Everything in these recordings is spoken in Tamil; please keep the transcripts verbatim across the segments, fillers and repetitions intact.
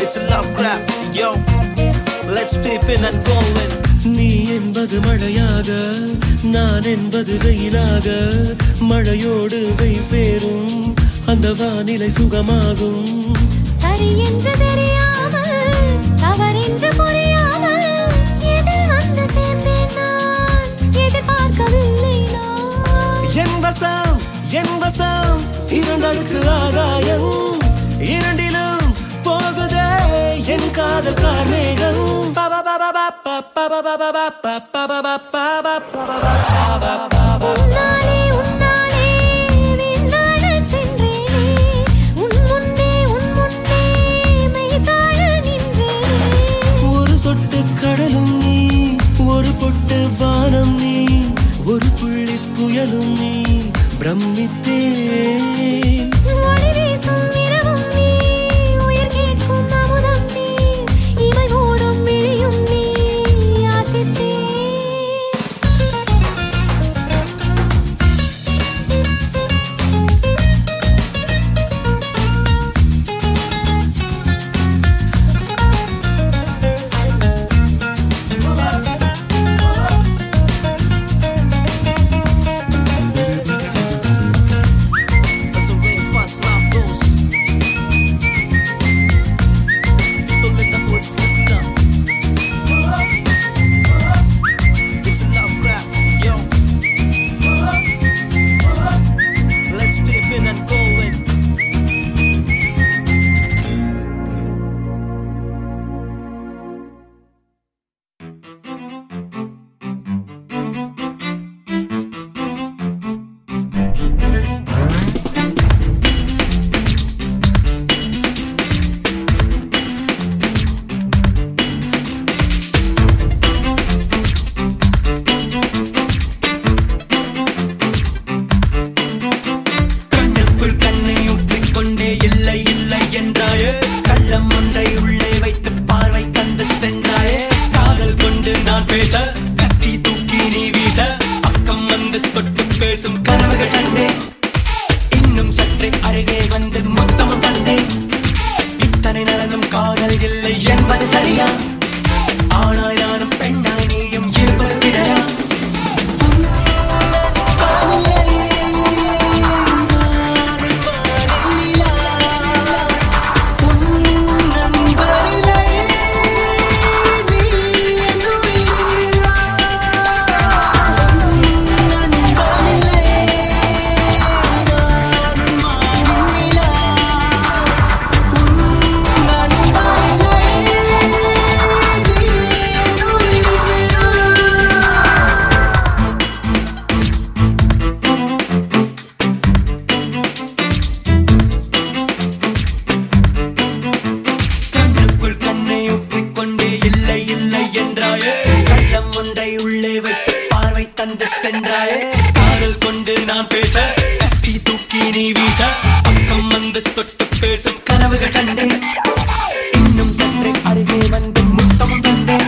It's a love grab, yo. Let's peep in and go in. நீ என்பது மழையாக நான் என்பது வெயிலாக மழையோடு வெயில் சேரும் அந்த வானிலை சுகமாகும் சரி என்று தெரியாமல் தவறென்று புரியாமல் எதில் வந்து சேர்ந்தேன் நான் எதிர்பார்க்கவில்லை நான் என் வசம் என் வசம் இரண்டடுக்கு ஆகாயம் இரண்டிலும் போகுதே என் காதல் கார்மேகம் உன்னாலே உன்னாலே வீணாடச் சென்றேனே உன் முன்னே உன் முன்னே மெய்தாழ நின்றேனே ஒரு சொட்டு கடலும் நீ ஒரு பொட்டு வானம் நீ ஒரு புள்ளி புயலும் நீ பிரமித்தே ஒளி வீசும் இரவும் நீ உயிர் கேட்கும் அமுதம் நீ இமை மூடும் விழியும் நீ யாசித்தே That's the way fast love goes. Don't let the words listen up. It's a love grab, yo. Let's peep in and go in. கண்ணுக்குள் கண்ணை ஊற்றிக் கொண்டே இல்லை இல்லை என்றாயே கள்ளம் ஒன்றை உள்ளே வைத்து பார்வை தந்து சென்றாயே காதல் கொண்டு நான் பேச கத்தி தூக்கி நீ வீச பக்கம் வந்து தொட்டு பேசும் கனவுகள் கண்டே இன்னும் சற்றே அருகே வந்து மொத்தமும் தந்தே இத்தனை நடந்தும் காதல் இல்லை என்பது சரியா ஆனாய் நானும் பெண்ணாய் நீயும் இருவர் விடையா கண்ணுக்குள் கண்ணை ஊற்றிக் கொண்டே இல்லை இல்லை என்றாயே கள்ளம் ஒன்றை உள்ளே வைத்து பார்வை தந்து சென்றாயே காதல் கொண்டு நான் பேச கத்தி தூக்கி நீ வீச பக்கம் வந்து தொட்டு பேசும் கனவுகள் கண்டே இன்னும் சற்றே அருகே வந்து முத்தமும் தந்தே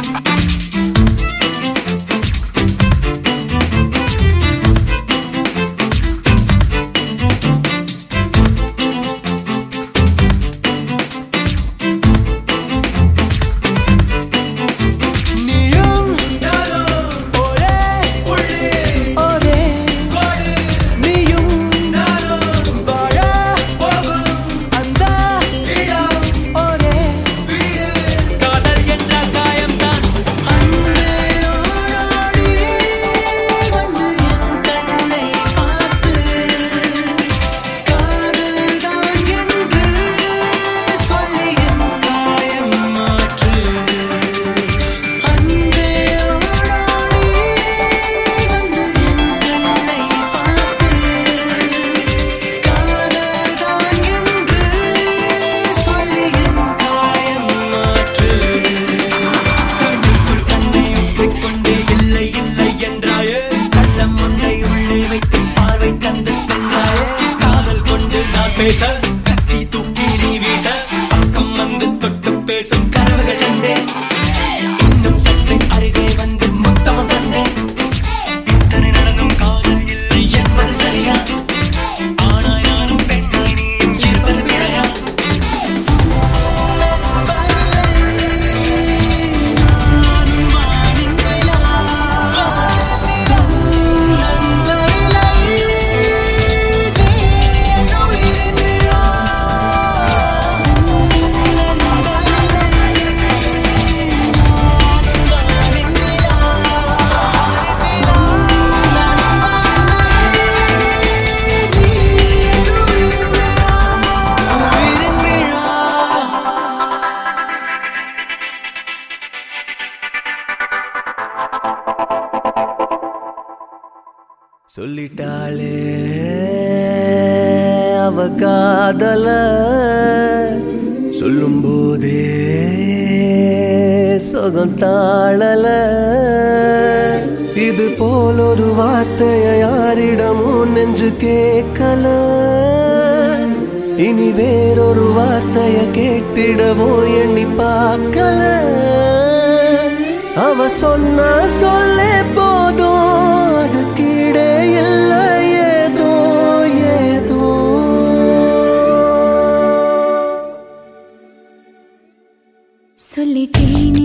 நீயும் ஒரே ஒரே நீயும் வாழ போகும் அந்த இடம் ஒரே காதல் என்ற காயம்தான் அன்பே ஓடாடி வந்து என் கண்ணை பார்த்து காதல்தான் என்று சொல்லி என் காயம் மாற்று அன்பே ஓடாடி வந்து என் கண்ணை பார்த்து காதல்தான் என்று சொல்லி என் காயம் மாற்று கண்ணுக்குள் கண்ணை ஊற்றிக் கொண்டே இல்லை இல்லை என்றாயே கள்ளம் ஒன்றை உள்ளே வைத்து பார்வை தந்து சென்றாயே காதல் கொண்டு நான் பேச கத்தி தூக்கி நீ வீச பக்கம் வந்து தொட்டு பேசும் கனவுகள் கண்டே இன்னும் சற்றே அருகே வந்து முத்தமும் தந்தே இத்தனை நடந்தும் காதல் இல்லை என்பது சரியா ஆனாய் நானும் பெண்ணாய் நீயும் இருப்பது விடையா சொல்லிட்டாளே அவ காதல சொல்லும் போதே சொகம் தாழல இது போல் ஒரு வார்த்தையை யாரிடமும் நெஞ்சு கேட்கல இனி வேறொரு வார்த்தையை கேட்டிடவும் எண்ணி பார்க்கல அவ சொன்ன சொல்லே போதும் அது கீழே இல்லை ஏதோ ஏதோ சொல்லிட்டேனே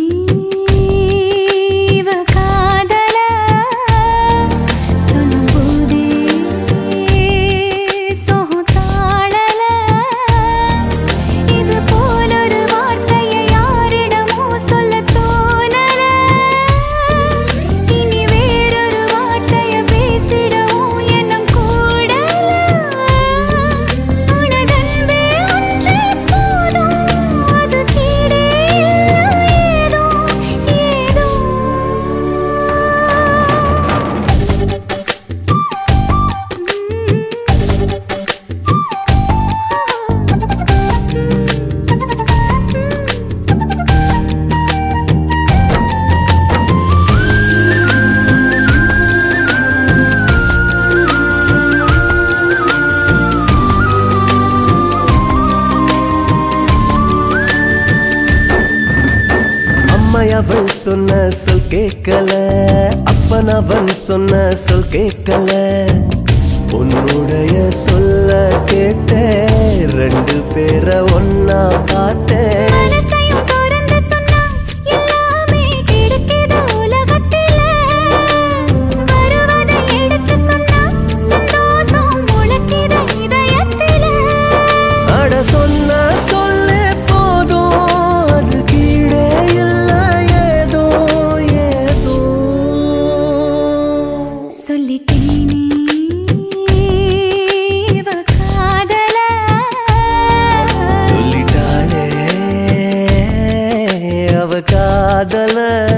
அவன் சொன்ன சொல் கேட்கல அப்பன் அவன் சொன்ன சொல் கேட்கல உன்னுடைய சொல்ல கேட்ட ரெண்டு பேரை ஒன்னா பார்த்தேன் காதல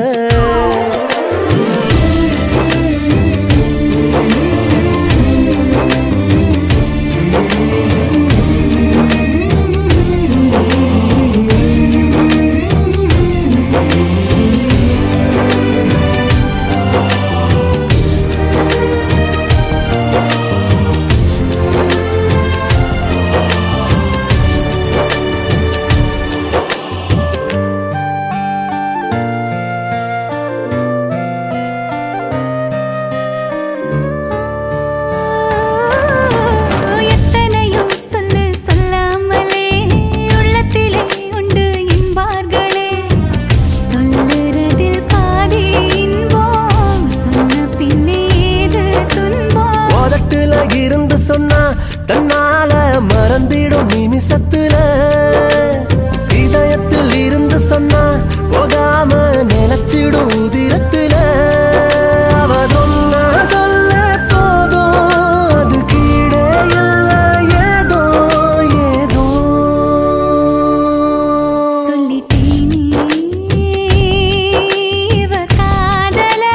இருந்து சொன்னா தன்னால மறந்திடும் நிமிஷத்துல இதயத்தில் இருந்து சொன்னா போகாம நினைச்சிடும் உதிரத்துல அவ சொன்ன சொல்ல போதும் அது கீழே இல்லை ஏதோ ஏதோ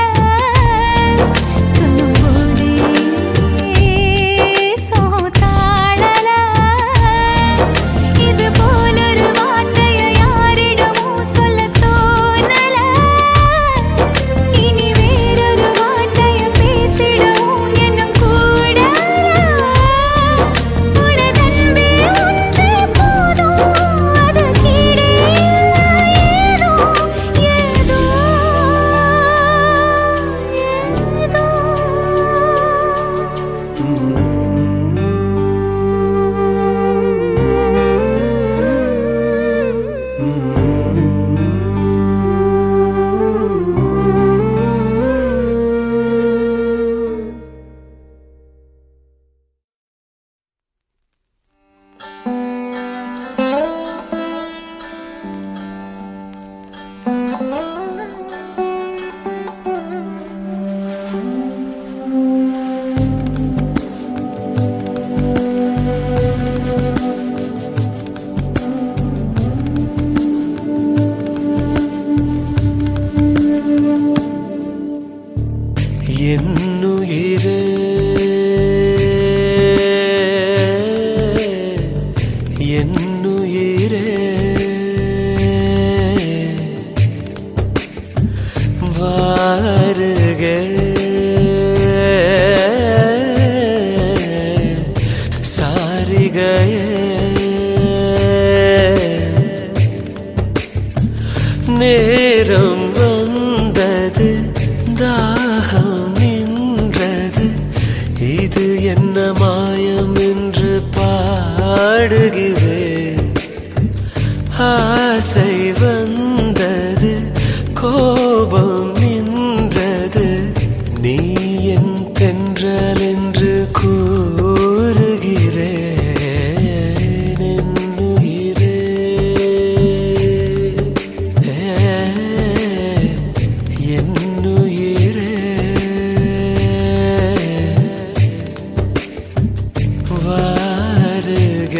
சொல்லிட்டேனே ஆசை வந்தது கோபம் நின்றது நீ என் தென்றல் என்று கூறுகிறேன் என்னுயிரே என்னுயிரே வாருக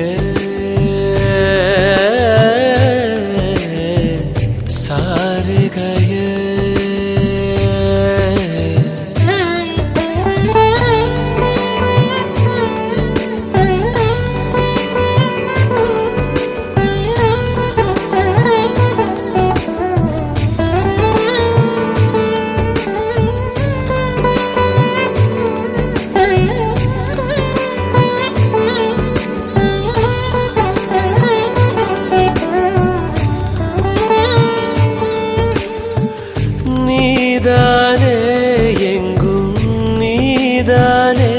சாருகய நீதானே எங்கும் நீதானே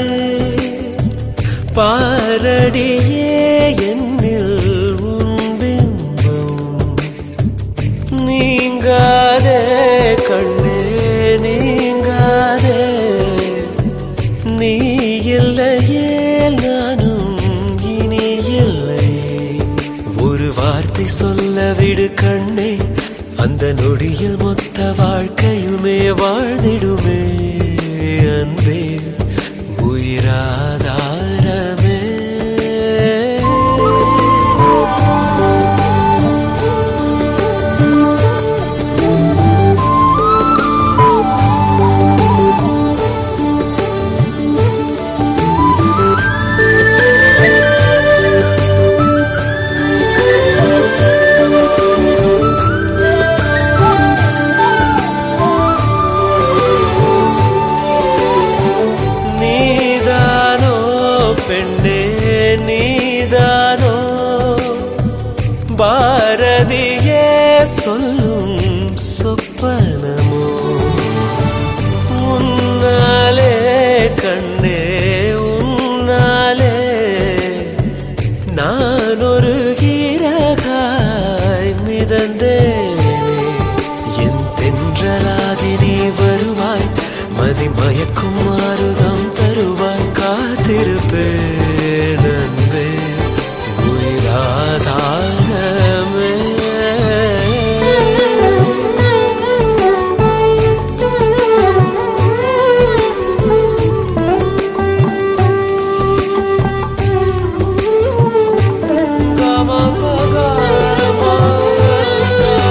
பாரடியே என்னில் உன் பிம்பம் நீங்காதே கண்ணே நீங்காதே நீ இல்லையே நானும் இனி இல்லை ஒரு வார்த்தை சொல்ல விடு கண்ணே அந்த நொடியில் மொத்த வாழ்க்கையுமே வாழ்ந்திடுமே அன்பே உயிராதாரமே பெண்ணே நீதானோ பாரதியே சொல்லும் சொப்பனமோ உன்னாலே கண்ணே உன்னாலே நான் ஒரு கீரகாய் மிதந்தேனே என் தென்றலாகி நீ வருவாய் மதி மயக்கும் மாறுதம் தருவாய் காத்திருப்பேன் அன்பே உயிராதாரமே Come on,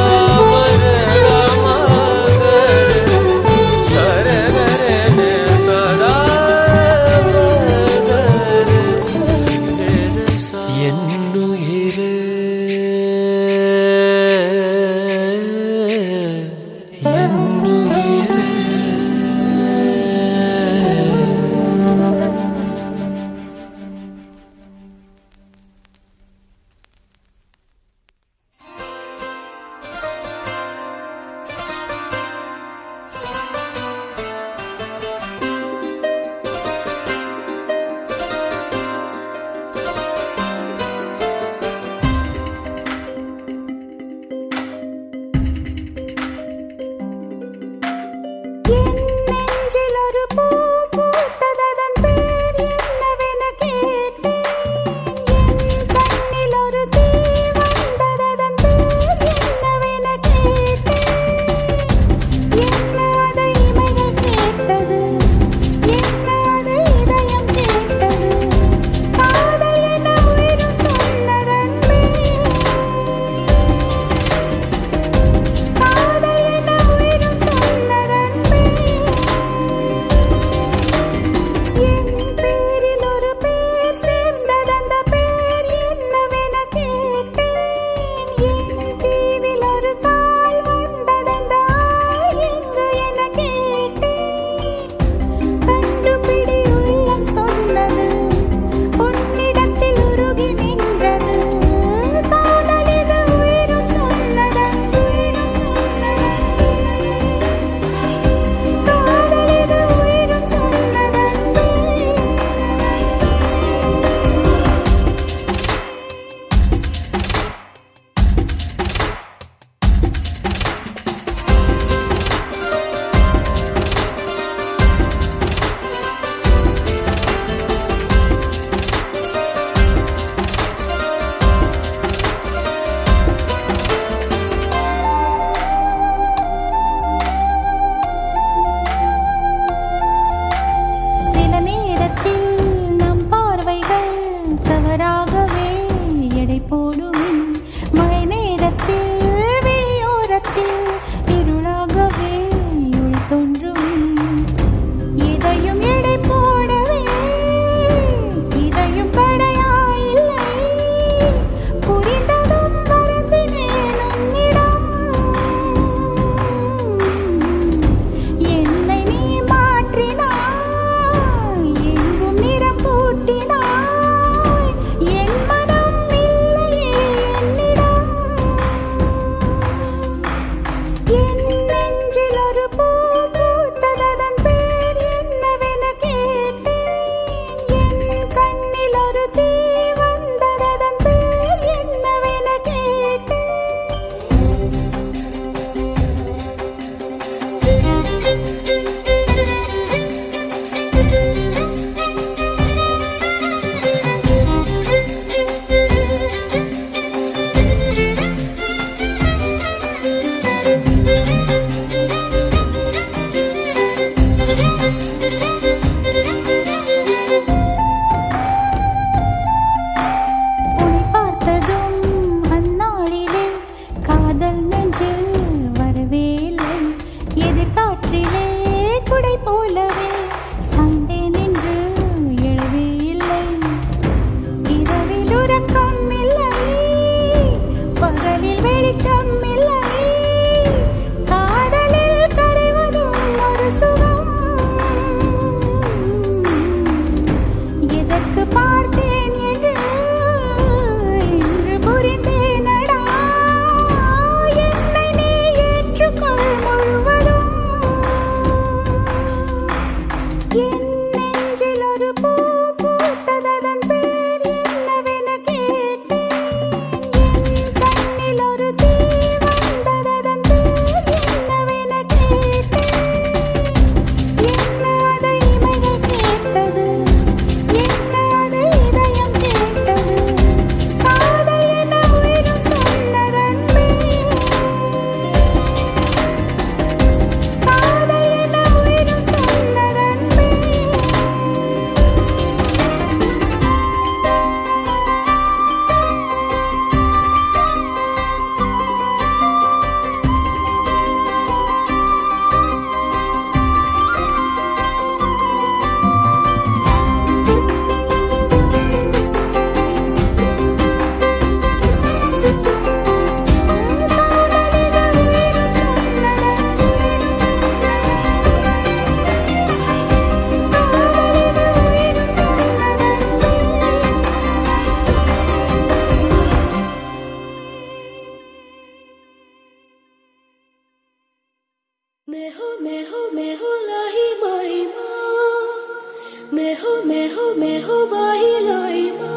Meho meho meho lahi mahi ma, meho meho meho bahi lahi ma,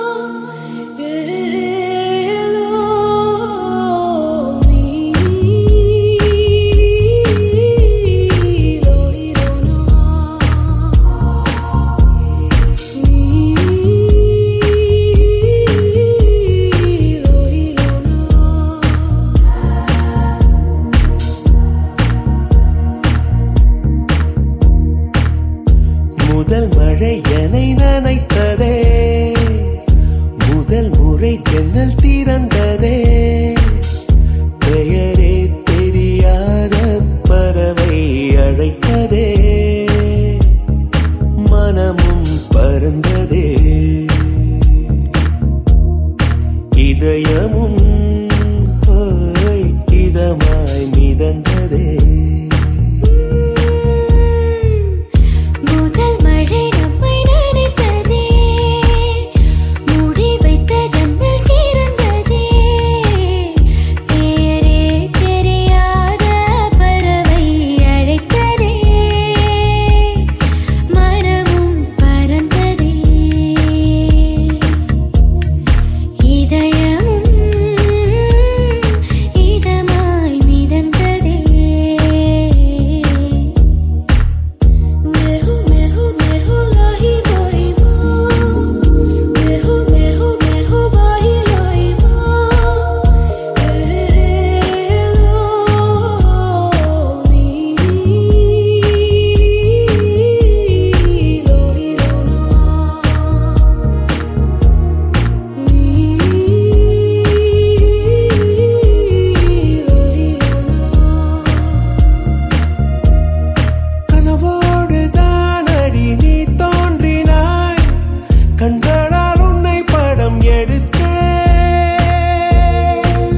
hello ni lohi rona ni lohi rona. முதல் மழை என்னை நனைத்ததே, முதல் முறை ஜன்னல் திறந்ததே, பெயரே தெரியாத பறவை அழைத்ததே, மனமும் பறந்ததே, இதயமும் ஹோய் இதமாய் மிதந்ததே. முதல் மழை நம்மை நனைத்ததே, மூடி வைத்த ஜன்னல் திறந்ததே, பெயரே தெரியாத பறவை அழைத்ததே, மனமும் பறந்ததே, இதயமும் இதமாய் மிதந்ததே. Meho meho meho lahi bahi ma, meho meho meho bahi lahi ma, hello ni lohi rona ni lohi rona. கனவோடு தானடி நீ தோன்றினாய், கண்களால் உன்னை படம் எடுத்தேன்,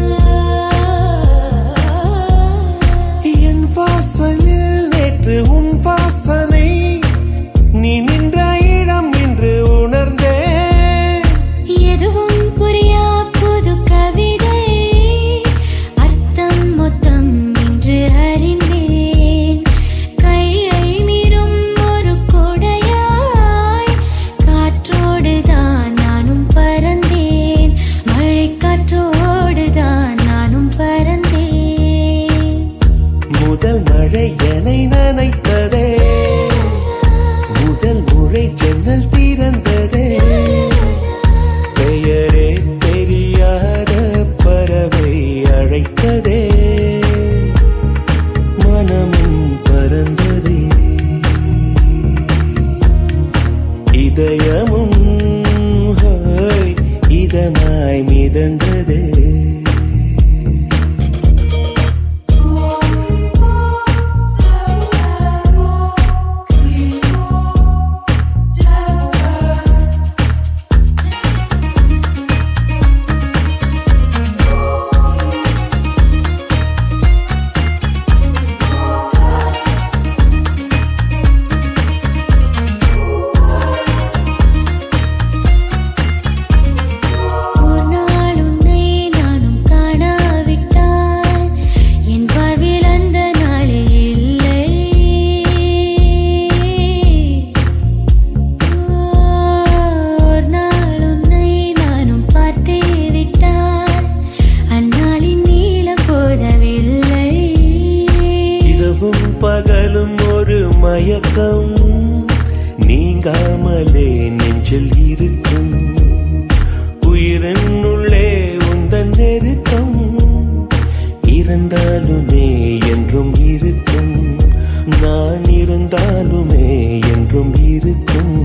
என் வாசலில் நேற்று உன் வாசனை, நீ நின்ற இடம் இன்று உணர்ந்தேன். எதுவும் புரியா புது கவிதை, அர்த்தம் மொத்தம் இன்று அறிந்தேன், கையை மீறும் ஒரு கொடையாய், காற்றோடுதான் நானும் பறந்தேன், மழை காற்றோடுதான் நானும் பறந்தேன். முதல் மழை என்னை நனைத்ததே, முதல் முறை ஜன்னல் திறந்ததே, பெயரே தெரியாத பறவை அழைத்ததே, மனமும் பறந்ததே, இதயமும் ஹோய் இதமாய் மிதந்ததே. ஒரு நாள் உன்னை நானும் காணாவிட்டால், என் வாழ்வில் அந்த நாளே இல்லை. ஒரு நாள் உன்னை நானும் பார்த்தே விட்டால், அந்நாளின் நீளம் போதவில்லை. இரவும் பகலும் ஒரு மயக்கம், நீங்காமலே நெஞ்சில் இருக்கும், உயிரின் உள்ளே உந்தன் நெருக்கம், இருந்தாலுமே என்றும் இருக்கும், நான் இருந்தாலுமே என்றும் இருக்கும்.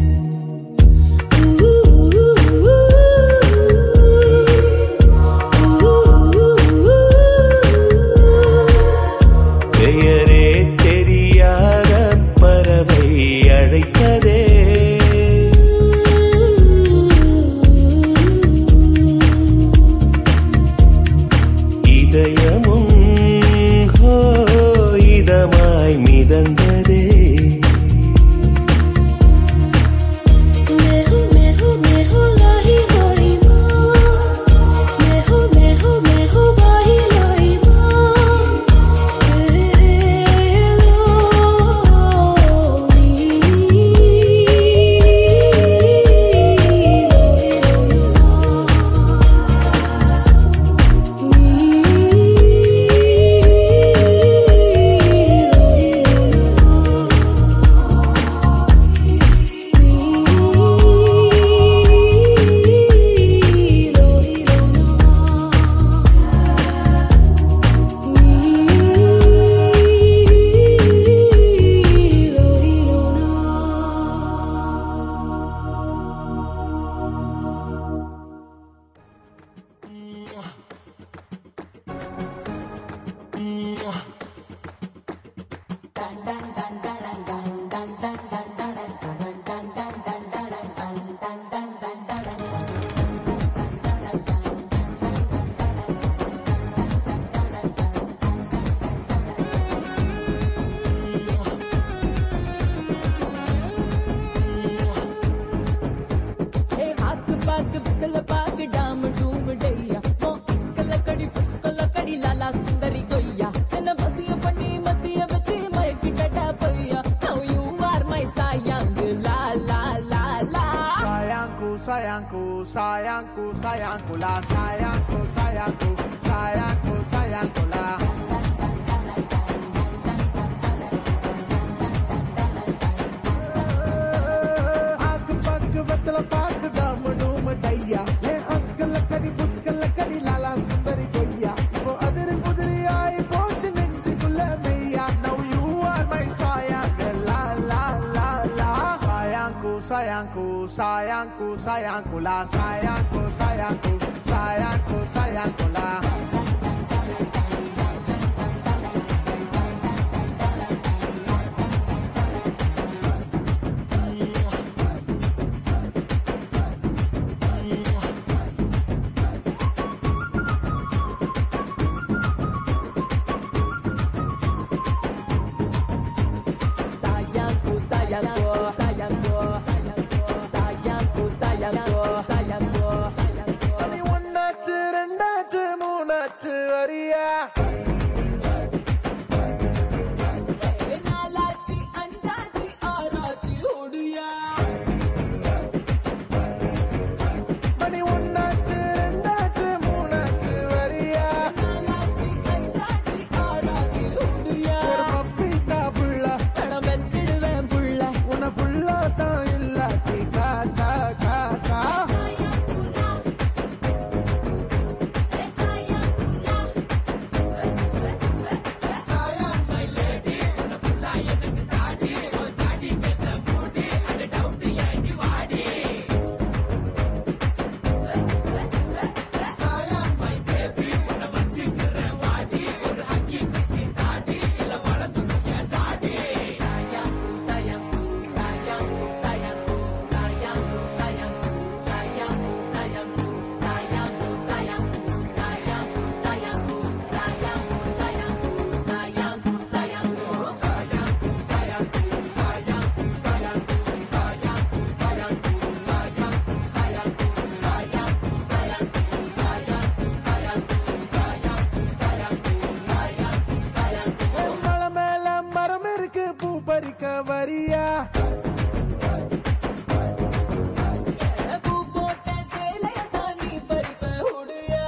பெயரே தெரியாத பறவை அழைத்ததே, இதயமும் ஹோ இதமாய் மிதந்ததே. Meho meho meho lahi bahi ma, meho meho meho bahi lahi ma, அடி லாலா சுந்தரி கொய்யா என்ன பசிய பண்ணி மசிய வச்சு மயக்கிட்டடா பொய்யா Now you are my sayangku la la la la Sayangku sayangku sayangku sayangku la sayangku sayangku sayangku sayangku la Aak pak batla pak dam dum daiya ye askal kadi buskal kadi lala sundari koyya ipo adiri mudiri aayi poch nenjukulla meiya Now you are my sayang la la la la sayangku sayangku sayangku sayangku la sayangku sayangku sayangku sayangku la sayangku sayangku sayangku sayangku sayangku sayangku Ani onnachu rendachu moonachu ariya நாலாச்சி அஞ்சாச்சி ஆறாச்சி ஓடியா Ani onnachu rendachu moonachu ariya நாலாச்சி அஞ்சாச்சி ஆறாச்சி ஓடியா ஒரு பப்பிதா புள்ள பணம் வெட்டிடுவேன் புள்ள உன்னை ஃபுல்லா தான் இல்லாட்டி கா கா கா கா மலை மேல மரம் இருக்கு பூ பறிக்க வரியா பூ போட்ட சேலைய தாண்டி பறிப்ப உடையா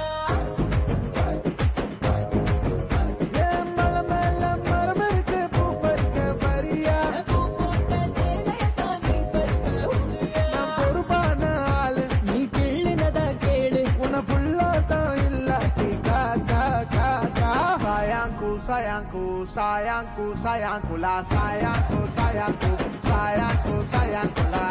என் மலை மேல மரம் இருக்கு பூ பறிக்க வரியா பூ போட்ட சேலைய தாண்டி பறிப்ப உடையா நான் பொறுப்பான ஆளு நீ கிள்ளினத கேளு உன்னை ஃபுல்லா தான் இல்லாட்டி கா கா கா கா sayangku sayangku sayangku sayangku la sayangku sayangku sayangku sayangku la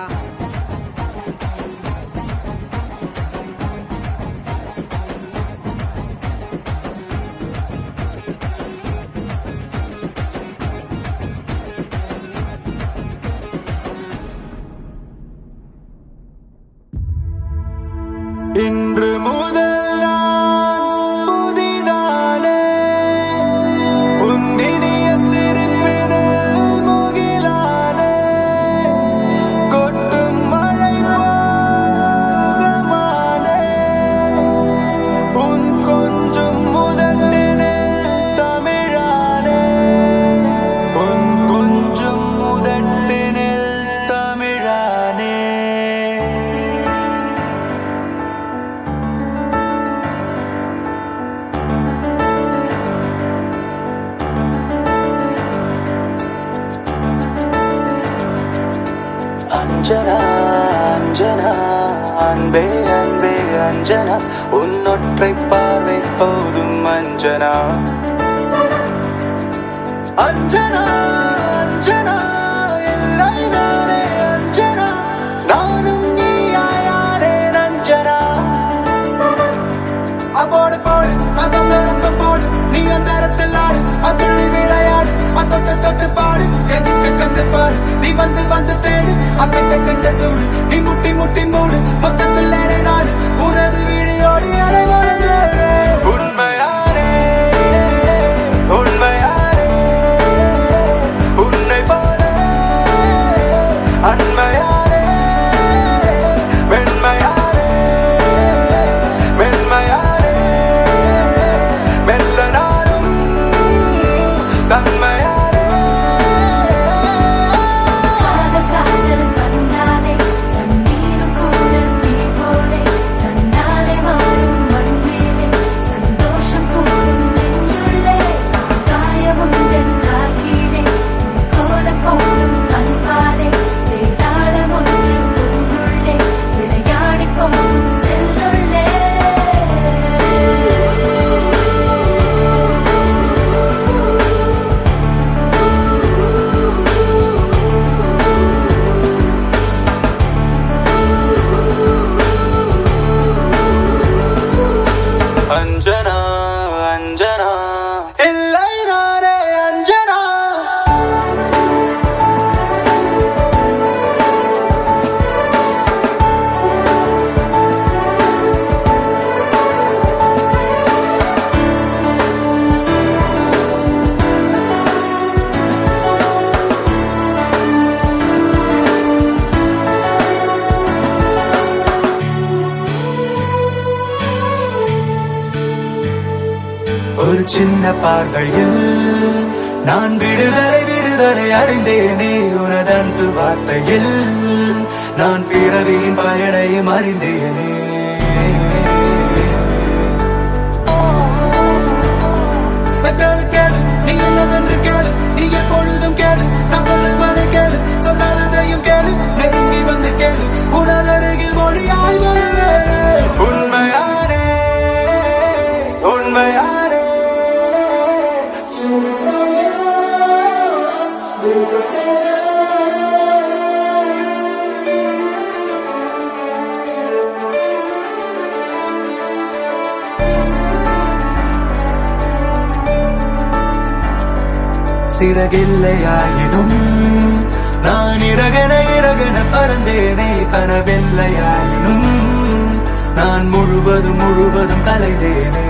இன்று முதல் நான் புதிதானே உன் இனிய சிரிப்பினில் முகிலானே கொட்டும் மழை போல் சுகமானே உன் கொஞ்சம் முதட்டினில் தமிழானே உன் கொஞ்சம் முதட்டினில் தமிழானே அஞ்சனா அஞ்சனா அன்பே அன்பே அஞ்சனா உன்னொற்றை பார்வை போதும் அஞ்சனா அஞ்சனா அஞ்சனா இல்லை நானே அஞ்சனா நானும் நீயாயாரே அஞ்சனா அப்போடு போடு அதம் நிறுத்தம் போடு நீ அந்த இடத்தில் ஆடு அதுள்ளி விளையாடு அதொட்டு தொட்டு பாடு எதுக்கு கட்டுப்பாடு நீ வந்து வந்து தேடு அக்கட்ட கட்ட சூடு நீ முட்டி முட்டி மூடு மொத்தத்தில் நாடு உனது விழியோடு அலை மறந்து உண்மையாரே உண்மையாரே ஒரு சின்ன பார்வையில் நான் விடுதலை விடுதலை அடைந்தேனே உனது அன்பு வார்த்தையில் நான் பிறவியின் பயனையும் அறிந்தேனே கேளு கேளு நீ என்னவென்று கேளு நீ எப்பொழுதும் கேளு நான் சொல்லுவதை கேளு சொல்லாததையும் கேளு நெருங்கி வந்து கேளு உனதருகில் மொழியாய் வருவேனே உண்மையானே உண்மையானே சிறகில்லையாயினும் நான் இறகன இறகன பறந்தேனே கனவில்லையாயினும் நான் முழுவதும் முழுவதும் கலைந்தேனே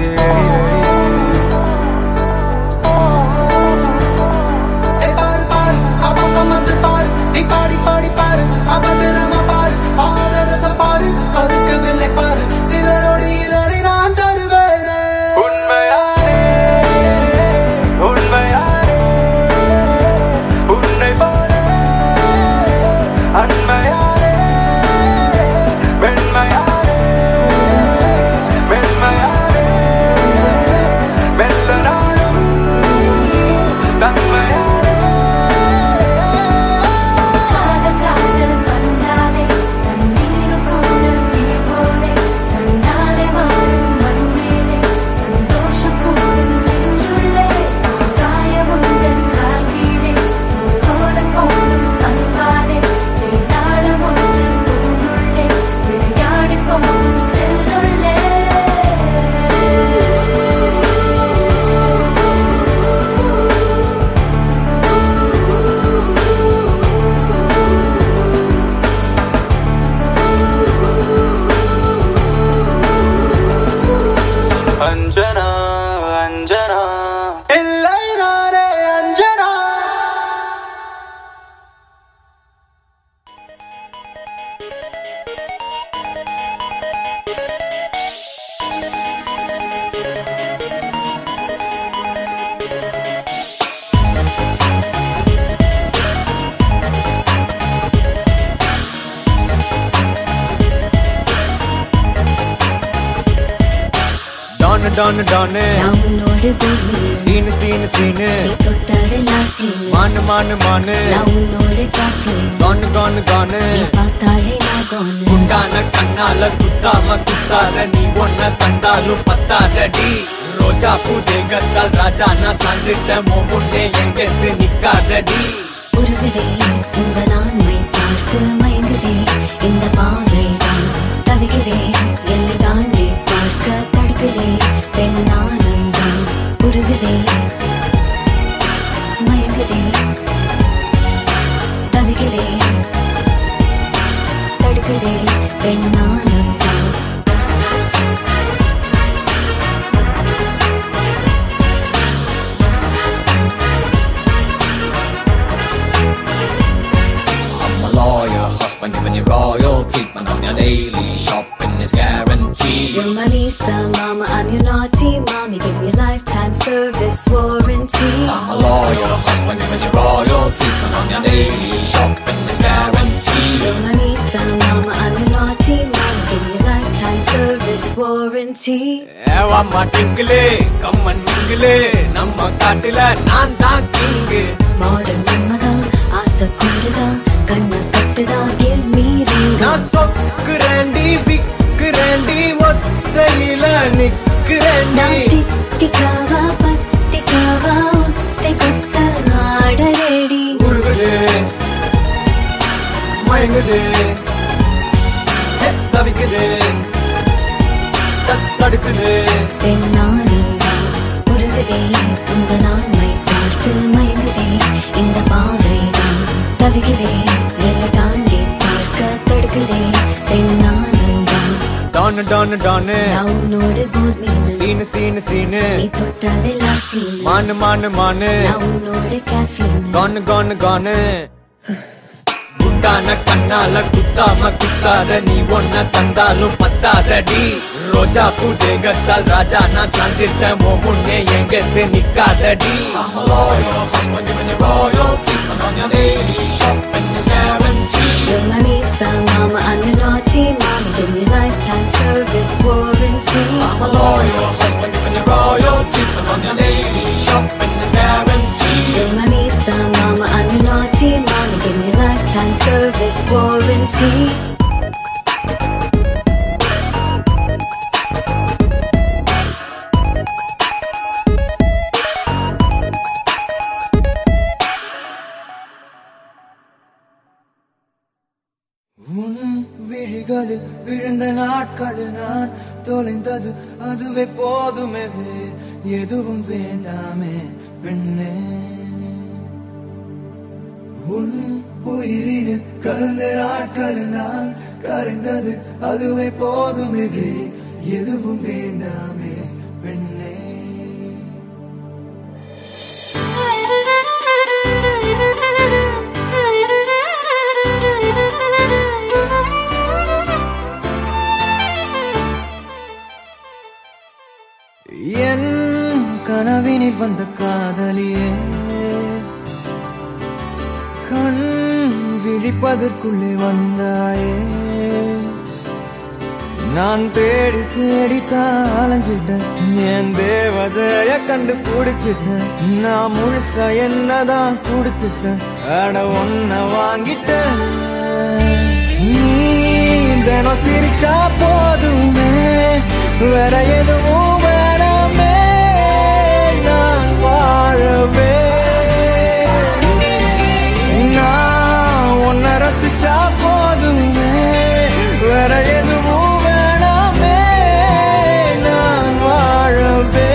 பாரு பாரு அப்பக்கம் வந்து பாரு நீ பாடி பாடி பாரு அபத்திரமா பாரு ஆனரச பாரு பதுக்கவில்லை பாரு சில நொடியில் அதை நான் தருவேனே உண்மையானே உண்மையானே உன்னை போல அண்மையானே வெண்மையானே வெண்மையானே வெல்ல நாளும் தன்மையானே காதல் காதல் வந்தாலே தண்ணீர் போல நீ போலே தன்னாலே மாறும் மண்மேலே சந்தோஷம் கூடும் நெஞ்சுள்ளே காயமுடன் கால் கீழே கோலம் போடும் அன்பாலே தாளம் ஒன்று உன்னுள்ளே விளையாடி போகும் செல்லுள்ளே அஞ்சனா அஞ்சனா இல்லை நானே அஞ்சனா டான் டான் டான் நான் உன்னோடு பூமி சீனு சீனு சீனு நீ தொட்டதெல்லாம் சீனு மானு மானு மானு நான் உன்னோடு காஃபின் கானு கானு கானு நீ பார்த்தாலே நான் கோனு குண்டான கண்ணால குத்தாம குத்தாத நீ ஒன்ன கண்டாலும் பத்தாதடி ரோஜா பூ தேகத்தால் ராஜா நான் சாஞ்சிட்ட முன்னே எங்கெத்து நிக்காதடி உருகுதே உங்க நான்மை பார்த்து மயங்குதே இந்த பாவைதான் தவிக்கிறே என்னை தாண்டி பார்க்க தடுக்குதே பெண்ணானந்தான் உருகுதே மயங்குதே தவிக்கிறே தடுக்குதே பெண்ணானந்தான் I'm a lawyer, husband giving you royal treatment on your daily shopping is guaranteed. You're my Lisa, mama, I'm your naughty mommy, give you lifetime service warranty. I'm a lawyer, husband giving you royal treatment on your daily shopping is guaranteed. You're my Lisa, mama, I'm your naughty mommy, give you lifetime service warranty. ஏவாம்மா டிங்கிளே கம்மன் மிங்கிளே நம்ம காட்டுல நான் தான் கிங்கு Modern நம்மதான் ஆசை கூடுதான் கண்ணை கட்டுதான் give me ring. நான் சொக்குறேண்டி விக்குறேண்டி ஒத்தையில நிக்குறேண்டி நான் தித்திக்காவா பத்திக்காவா ஒத்தை கொத்த ஆட ரெடி. உருகுது மயங்குது ஏ, தவிக்குது தத் தடுக்குது பெண்ணானந்தான் உருகுதே உங்க நான்மை பார்த்து மயங்குதே இந்த பாவைதான் தவிக்கிறே எல்லை தாண்டி பார்க்க தடுக்குதே பெண்ணானந்தான் டானு டானு டானு நான் உன்னோடு கோல் மீது சீனு சீனு சீனு நீ தொட்டதெல்லாம் சீனு மானு மானு மானு நான் உன்னோடு caffeine. கானு கானு கானு குண்டான கண்ணால குத்தாம குத்தாத நீ ஒன்ன தந்தாலும் பத்தாதடி ரோஜா பூ தேகத்தால் ராஜா நான் சாஞ்சிட்டேன் உன் முன்னே எங்கத்து நிக்காதடி I'm a loyal husband giving you royal treatment on your daily shopping is guaranteed. You're my Lisa, mama, I'm your naughty mama. Give me lifetime service warranty. I'm a loyal husband giving you royal treatment on your daily shopping is guaranteed. You're my Lisa, mama, I'm your naughty mama. Give me lifetime service warranty. உன் விழிகளில் விழுந்த நாட்களில் நான் தொலைந்தது அதுவே போதுமே எதுவும் வேண்டாமே பெண்ணே உன் உயிரினில் கலந்த நாட்களில் நான் கரைந்தது அதுவே போதுமே எதுவும் வேண்டாமே பெண்ணே என் கனவினில் வந்த காதலியே கண் விழிப்பதற்குள்ளே வந்தாயே நான் தேடி தேடித்தான் அலைஞ்சிட்டேன் என் தேவதைய கண்டு பிடிச்சிட்டேன் நான் முழுசா என்னதான் கொடுத்துட்டேன் அட ஒன்ன வாங்கிட்டேன் நீ தினம் சிரிச்சா போதுமே வேற எதுவும் வேணாமே நான் வாழவே நான் உன்னை ரசிச்சா போதுமே வேற எதுவும் வேணாமே நான் வாழவே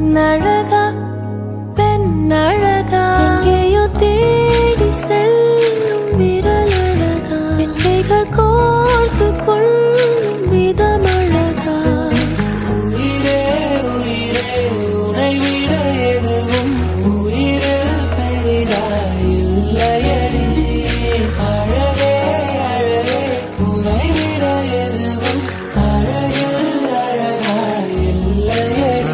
கண்ணழகா பெண்ணழகா எங்கேயோ தேடி செல்லும் விரலழகா கைகள் கோர்த்து கொள்ளும் விதமழகா உயிரே உயிரே உனை விட எதுவும் உயிரில் பெரிதாய் இல்லையடி அழகே அழகே உனை விட எதுவும் அழகில் அழகாய் இல்லையடி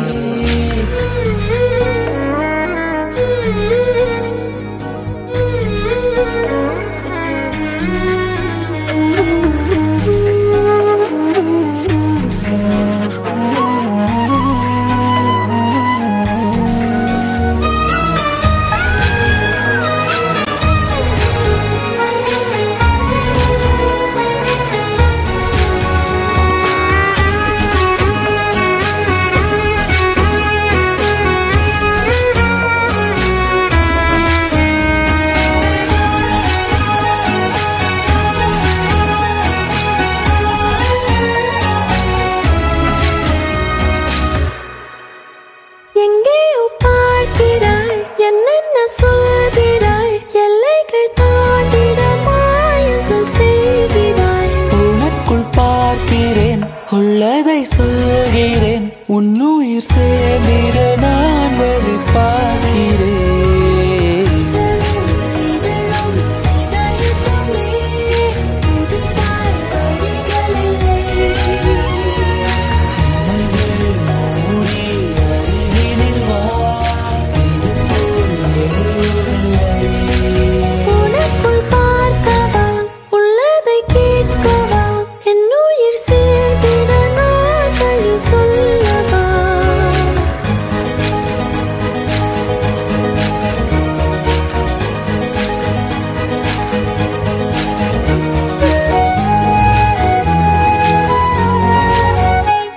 எங்கேயோ பார்க்கிறாய் என்னென்ன சொல்கிறாய் எல்லைகள் தாண்டிட மாயங்கள் செய்கிறாய் உனக்குள் பார்க்கிறேன் உள்ளதை சொல்கிறேன் உன்னுயிர் சேர்ந்திட நான் வழி பார்க்கிறேன்